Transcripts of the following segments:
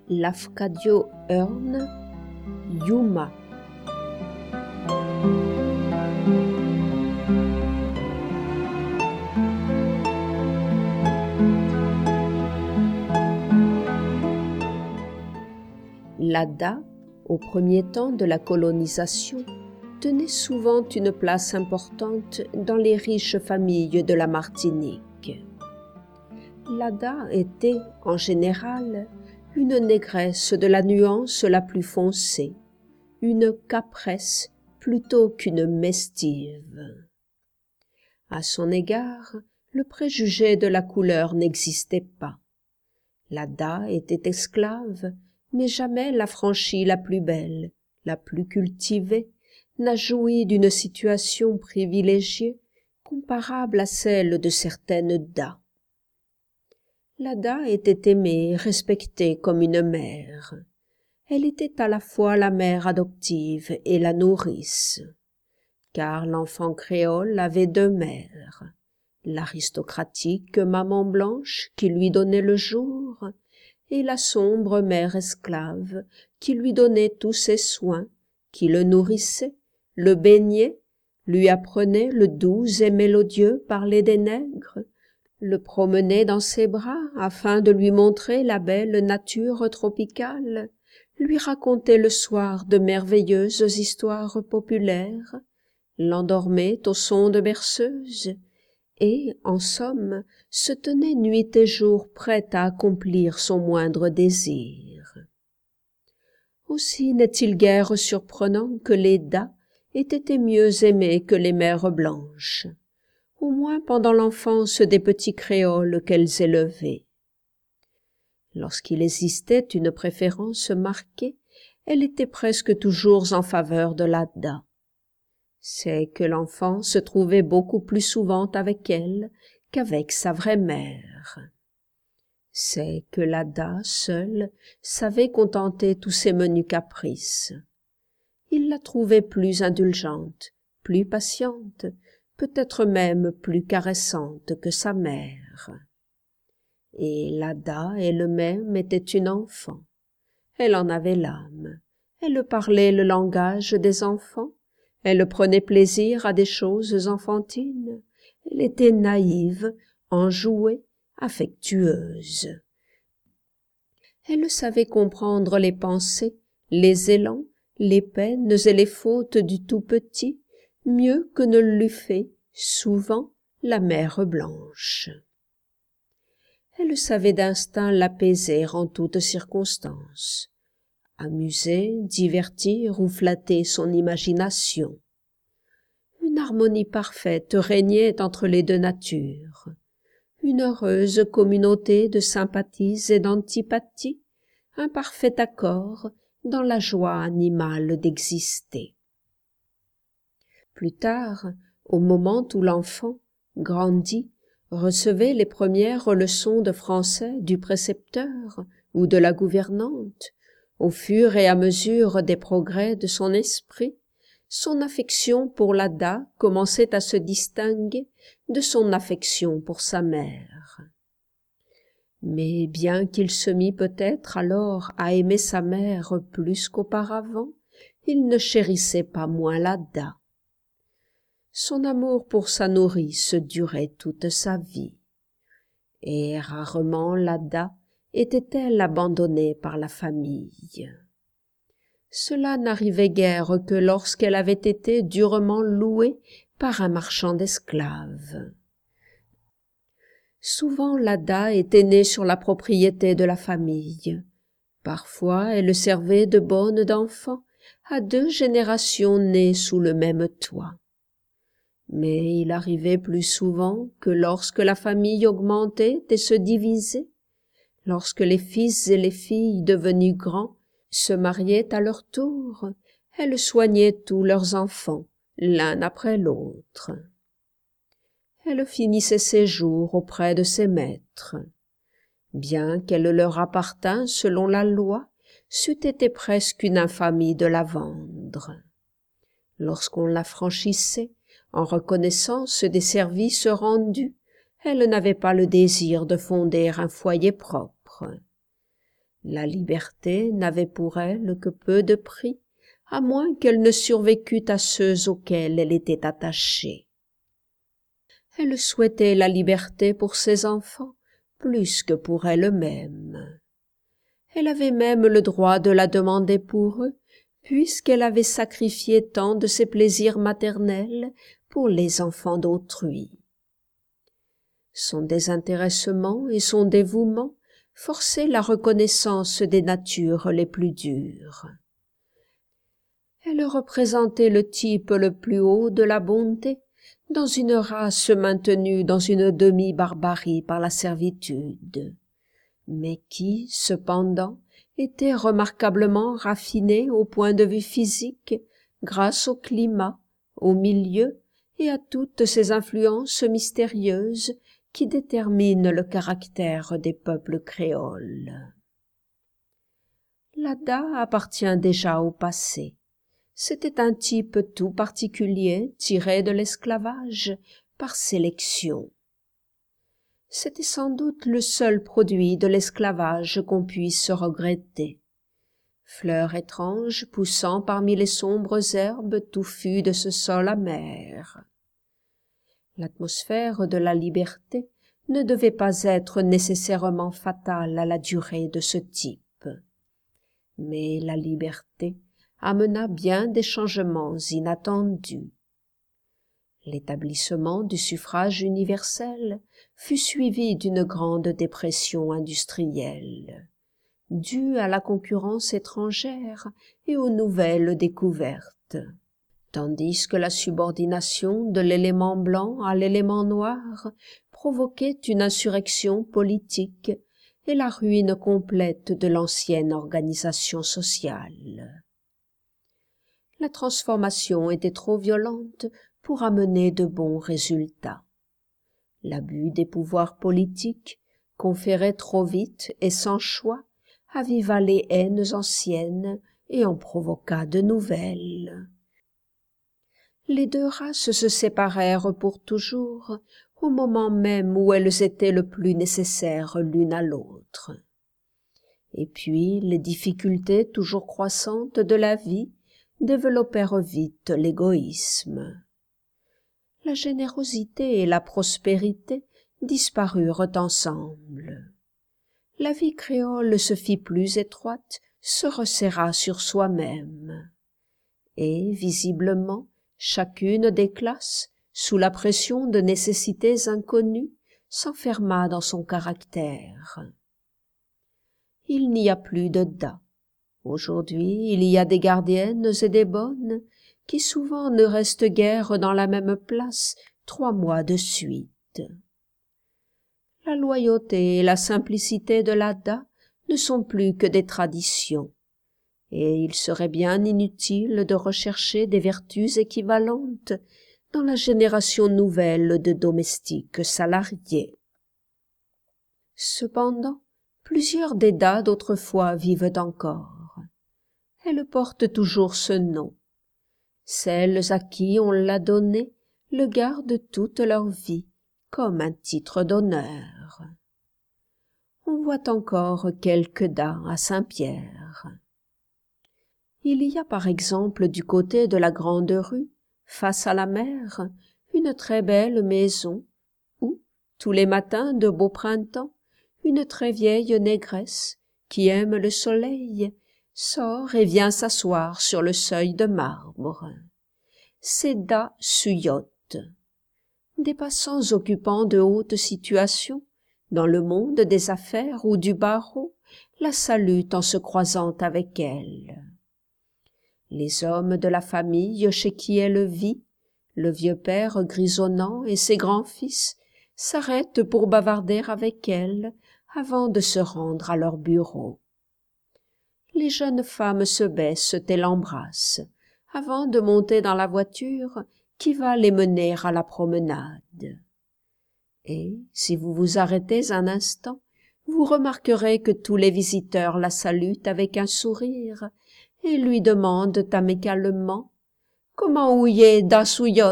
Lafcadio Hearn, Yuma. L'Adda, au premier temps de la colonisation, tenait souvent une place importante dans les riches familles de la Martinique. L'Adda était, en général, une négresse de la nuance la plus foncée, une capresse plutôt qu'une mestive. À son égard, le préjugé de la couleur n'existait pas. L'Adda était esclave, mais jamais l'affranchie la plus belle, la plus cultivée, n'a joui d'une situation privilégiée comparable à celle de certaines Ddas. L'Adda était aimée et respectée comme une mère. Elle était à la fois la mère adoptive et la nourrice, car l'enfant créole avait deux mères, l'aristocratique maman blanche qui lui donnait le jour, et la sombre mère esclave qui lui donnait tous ses soins, qui le nourrissait, le baignait, lui apprenait le doux et mélodieux parler des nègres, le promenait dans ses bras afin de lui montrer la belle nature tropicale, lui racontait le soir de merveilleuses histoires populaires, l'endormait au son de berceuses, et, en somme, se tenait nuit et jour prête à accomplir son moindre désir. Aussi n'est-il guère surprenant que les Ddas aient été mieux aimées que les mères blanches, au moins pendant l'enfance des petits créoles qu'elles élevaient. Lorsqu'il existait une préférence marquée, elle était presque toujours en faveur de l'Adda. C'est que l'enfant se trouvait beaucoup plus souvent avec elle qu'avec sa vraie mère. C'est que l'Adda seule savait contenter tous ses menus caprices. Il la trouvait plus indulgente, plus patiente, peut-être même plus caressante que sa mère. Et l'Adda elle-même était une enfant. Elle en avait l'âme. Elle parlait le langage des enfants. Elle prenait plaisir à des choses enfantines. Elle était naïve, enjouée, affectueuse. Elle savait comprendre les pensées, les élans, les peines et les fautes du tout petit, mieux que ne l'eût fait, souvent, la mère blanche. Elle savait d'instinct l'apaiser en toutes circonstances, amuser, divertir ou flatter son imagination. Une harmonie parfaite régnait entre les deux natures, une heureuse communauté de sympathies et d'antipathies, un parfait accord dans la joie animale d'exister. Plus tard, au moment où l'enfant, grandi, recevait les premières leçons de français du précepteur ou de la gouvernante, au fur et à mesure des progrès de son esprit, son affection pour l'Adda commençait à se distinguer de son affection pour sa mère. Mais bien qu'il se mît peut-être alors à aimer sa mère plus qu'auparavant, il ne chérissait pas moins l'Adda. Son amour pour sa nourrice durait toute sa vie, et rarement l'Adda était-elle abandonnée par la famille. Cela n'arrivait guère que lorsqu'elle avait été durement louée par un marchand d'esclaves. Souvent l'Adda était née sur la propriété de la famille. Parfois elle servait de bonne d'enfant à 2 générations nées sous le même toit. Mais il arrivait plus souvent que lorsque la famille augmentait et se divisait, lorsque les fils et les filles devenus grands se mariaient à leur tour, elle soignait tous leurs enfants, l'un après l'autre. Elle finissait ses jours auprès de ses maîtres. Bien qu'elle leur appartînt selon la loi, c'eût été presque une infamie de la vendre. Lorsqu'on la franchissait, en reconnaissance des services rendus, elle n'avait pas le désir de fonder un foyer propre. La liberté n'avait pour elle que peu de prix, à moins qu'elle ne survécût à ceux auxquels elle était attachée. Elle souhaitait la liberté pour ses enfants plus que pour elle-même. Elle avait même le droit de la demander pour eux, puisqu'elle avait sacrifié tant de ses plaisirs maternels pour les enfants d'autrui. Son désintéressement et son dévouement forçaient la reconnaissance des natures les plus dures. Elle représentait le type le plus haut de la bonté, dans une race maintenue dans une demi-barbarie par la servitude, mais qui, cependant, était remarquablement raffinée au point de vue physique, grâce au climat, au milieu et à toutes ces influences mystérieuses qui déterminent le caractère des peuples créoles. L'Ada appartient déjà au passé. C'était un type tout particulier tiré de l'esclavage par sélection. C'était sans doute le seul produit de l'esclavage qu'on puisse regretter. Fleur étrange poussant parmi les sombres herbes touffues de ce sol amer. L'atmosphère de la liberté ne devait pas être nécessairement fatale à la durée de ce type. Mais la liberté amena bien des changements inattendus. L'établissement du suffrage universel fut suivi d'une grande dépression industrielle, due à la concurrence étrangère et aux nouvelles découvertes, tandis que la subordination de l'élément blanc à l'élément noir provoquait une insurrection politique et la ruine complète de l'ancienne organisation sociale. La transformation était trop violente pour amener de bons résultats. L'abus des pouvoirs politiques, conférés trop vite et sans choix, aviva les haines anciennes et en provoqua de nouvelles. Les deux races se séparèrent pour toujours, au moment même où elles étaient le plus nécessaires l'une à l'autre. Et puis les difficultés toujours croissantes de la vie développèrent vite l'égoïsme. La générosité et la prospérité disparurent ensemble. La vie créole se fit plus étroite, se resserra sur soi-même. Et, visiblement, chacune des classes, sous la pression de nécessités inconnues, s'enferma dans son caractère. Il n'y a plus de Da. Aujourd'hui, il y a des gardiennes et des bonnes qui souvent ne restent guère dans la même place 3 mois de suite. La loyauté et la simplicité de l'Ada ne sont plus que des traditions, et il serait bien inutile de rechercher des vertus équivalentes dans la génération nouvelle de domestiques salariés. Cependant, plusieurs des Da d'autrefois vivent encore. Elles portent toujours ce nom. Celles à qui on l'a donné le gardent toute leur vie comme un titre d'honneur. On voit encore quelques Da à Saint-Pierre. Il y a par exemple du côté de la grande rue, face à la mer, une très belle maison où, tous les matins de beau printemps, une très vieille négresse, qui aime le soleil, sort et vient s'asseoir sur le seuil de marbre. C'est Da Suyot. Des passants occupant de hautes situations, dans le monde des affaires ou du barreau, la salutent en se croisant avec elle. Les hommes de la famille chez qui elle vit, le vieux père grisonnant et ses grands-fils, s'arrêtent pour bavarder avec elle avant de se rendre à leur bureau. Les jeunes femmes se baissent et l'embrassent, avant de monter dans la voiture qui va les mener à la promenade. Et, si vous vous arrêtez un instant, vous remarquerez que tous les visiteurs la saluent avec un sourire et lui demandent amicalement « Comment ouillez Da Suyot ?»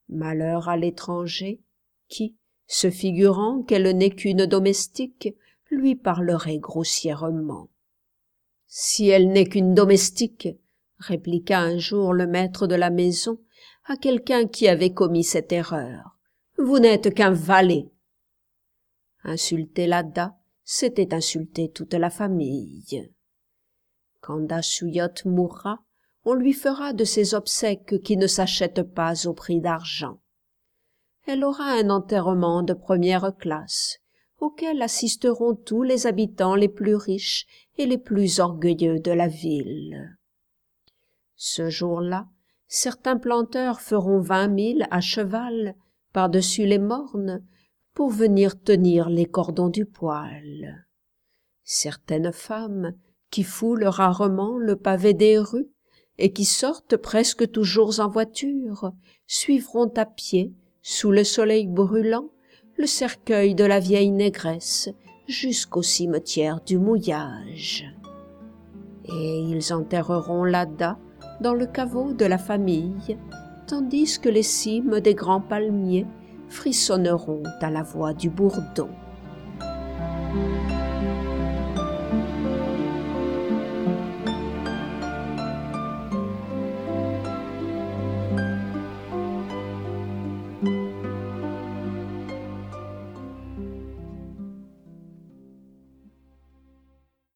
Malheur à l'étranger qui, se figurant qu'elle n'est qu'une domestique, lui parlerait grossièrement. « Si elle n'est qu'une domestique, » répliqua un jour le maître de la maison à quelqu'un qui avait commis cette erreur, « vous n'êtes qu'un valet. » Insulter l'Adda, c'était insulter toute la famille. Quand Dashuyot mourra, on lui fera de ces obsèques qui ne s'achètent pas au prix d'argent. Elle aura un enterrement de première classe, auquel assisteront tous les habitants les plus riches et les plus orgueilleux de la ville. Ce jour-là, certains planteurs feront 20 000 à cheval par-dessus les mornes pour venir tenir les cordons du poêle. Certaines femmes, qui foulent rarement le pavé des rues et qui sortent presque toujours en voiture, suivront à pied, sous le soleil brûlant, le cercueil de la vieille négresse jusqu'au cimetière du mouillage. Et ils enterreront l'Adda dans le caveau de la famille, tandis que les cimes des grands palmiers frissonneront à la voix du bourdon.